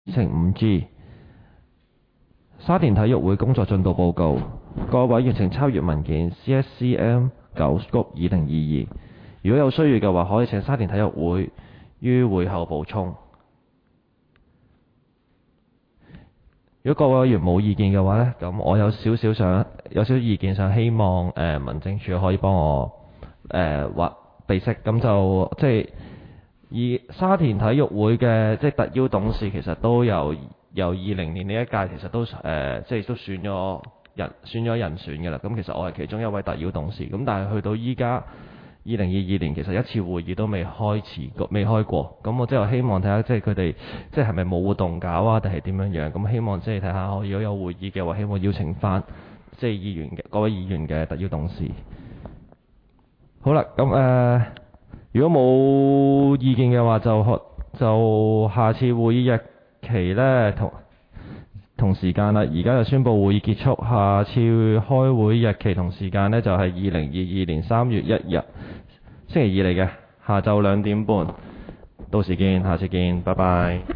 乘 5G。沙田體育會工作進度報告，各位員請抄閱文件 CSCM 9/2022。如果有需要嘅話，可以請沙田體育會於會後補充。如果各位委員冇意見嘅話呢，咁我有少少意見，想希望民政處可以幫我或備悉。咁就即係以沙田體育會嘅即係特邀董事，其實都由20年呢一屆，其實都即係都選咗人選嘅啦。咁其實我係其中一位特邀董事。咁但係去到依家2022年，其實一次會議都未開過。咁我即係希望睇下，即係佢哋即係係咪冇活動搞啊，定係點樣樣？咁希望即係睇下，如果有會議嘅話，希望邀請翻即係各位議員嘅特邀董事。好啦，咁如果冇意見嘅話，就下次會議日期呢同時間啦。而家就宣布會議結束，下次開會日期同時間呢，就係2022年3月1日星期二嚟嘅，下晝2點半。到時見，下次見，拜拜。